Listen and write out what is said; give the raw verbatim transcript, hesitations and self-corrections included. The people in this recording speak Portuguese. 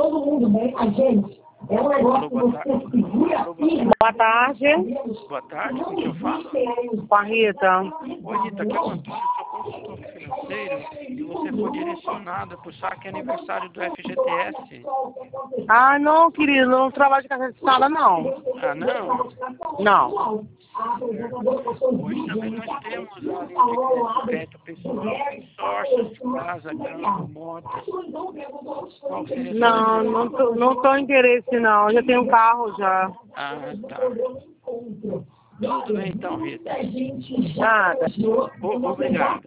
todo mundo bem, a gente. É um negócio que você segura firme. Boa tarde. Boa tarde, com quem eu falo? Com a Rita. Oi, Rita, aqui é o Antônio, sou consultor financeiro e você foi direcionada para o saque aniversário do F G T S. Ah, não, querido, não trabalho de casa de sala, não. Ah, não? Não. Hoje também nós temos a linha de crédito pessoal, consórcios, casa, campo, motos. Qual seria a sua Não, necessidade? não tô, não tô interesse, não. Eu já tenho um carro já. Ah, tá. Tudo bem então, Rita. Nada. O- Obrigado.